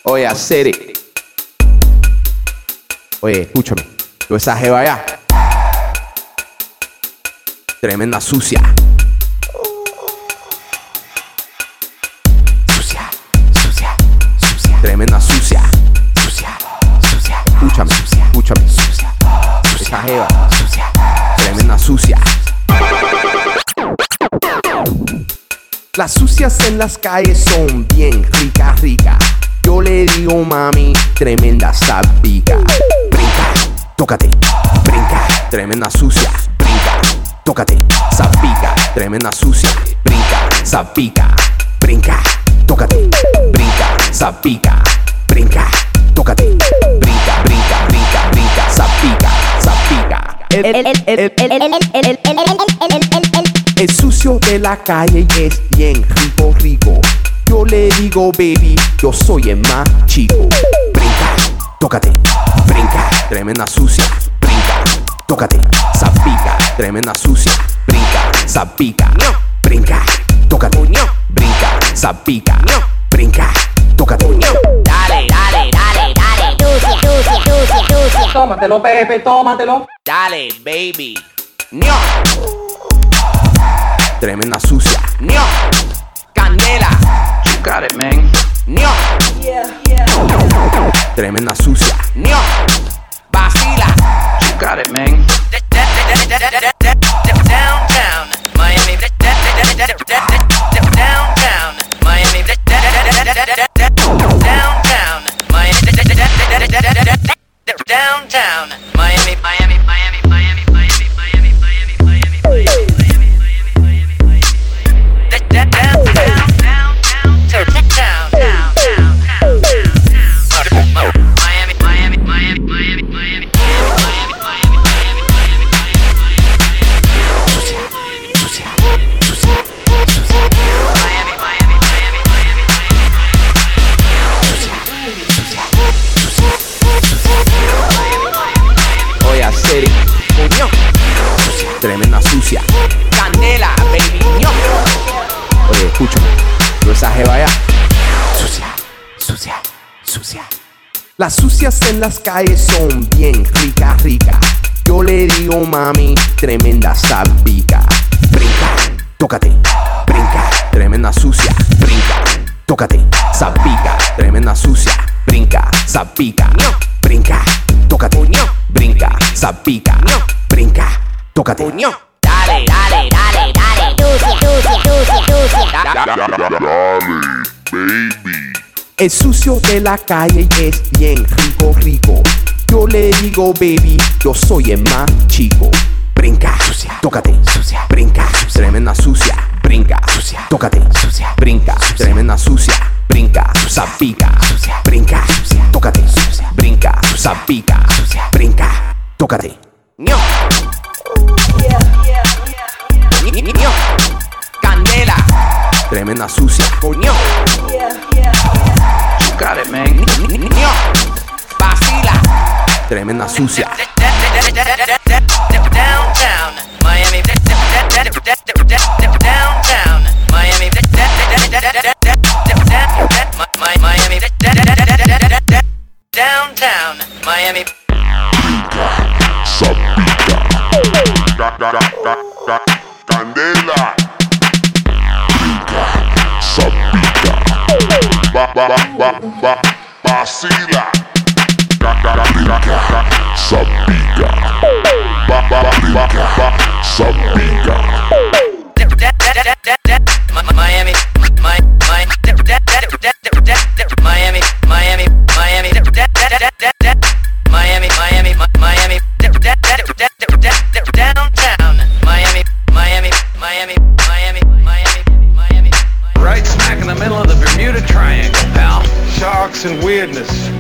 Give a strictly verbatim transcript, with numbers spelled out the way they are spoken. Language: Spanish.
Oye, hacer it. Oye, escúchame. Yo esa jeva allá, tremenda sucia. Sucia, sucia, sucia. Tremenda sucia. Sucia, sucia. Escúchame, sucia. Escúchame, sucia. Esa jeva, sucia. Tremenda sucia. Las sucias en las calles son bien rica, rica. Yo le digo mami, tremenda sapica. Brinca, tócate, brinca, tremenda sucia. Brinca, tócate, sapica, tremenda sucia. Brinca, sapica, brinca, tócate, brinca, sapica, brinca, tócate, brinca, brinca, brinca, brinca, sapica, sapica. El, el, el, el, el, el, el, el, el, el, el, el sucio de la calle es bien rico, rico. Yo le digo baby, yo soy el más chico. Brinca, tócate, brinca, tremenda sucia. Brinca, tócate, sapica, tremenda sucia. Brinca, sapica, brinca, tócate, brinca, sapica, brinca, tócate. Dale, dale, dale, dale, sucia, sucia, sucia, sucia. Tómatelo, Pepe, tómatelo. Dale, baby. No. Tremenda sucia. No. Candela. You got it, man. No. Yeah, yeah. Tremenda sucia. No. Vacila. You got it, man. Downtown Miami. Downtown Miami. Downtown Miami. Downtown Miami. Miami. Miami. Miami. Miami. Miami. Miami. Miami. Down, down, down, down, down, down, down, down, down. Miami, Miami, Miami, Miami, Miami. Oye, hacer it. Tremenda sucia. Candela, baby, ño. Oye, escúchame. Yo esa jeva allá, sucia, sucia, sucia. Las sucias en las calles son bien rica, rica. Yo le digo mami, tremenda sapica. Brinca, tócate, brinca, tremenda sucia. Brinca, tócate, sapica, tremenda sucia. Brinca, sapica, brinca, tócate, brinca, sapica, brinca, tócate. Dale, dale, dale, dale, sucia, sucia, sucia, sucia. Dale, baby. El sucio de la calle es bien rico, rico. Yo le digo baby, yo soy el más chico. Brinca, sucia, tócate, sucia, brinca, tremenda sucia. Brinca, sucia, tócate, sucia, brinca, tremenda sucia. Brinca, sapica, sucia, brinca, tócate, sucia, brinca, sapica, sucia, brinca, tócate. ño. ño. Candela, Tremenda sucia. coño. You got it, man. ño. Vacila. Tremenda sucia. Downtown Miami. Downtown Miami. Miami. Downtown Miami. Sapica. Da, da, da, da, da. Candela. Sapica. Ba, ba, ba, ba, ba. Vacila. Da, da, da, da, da. Sapica. Ba, ba, ba, ba, ba. Sapica. Miami, my, my, Miami, Miami, Miami, Miami, Miami, Miami, downtown, Miami, Miami, Miami, Miami, Miami, Miami. Right smack in the middle of the Bermuda Triangle, pal. Sharks and weirdness.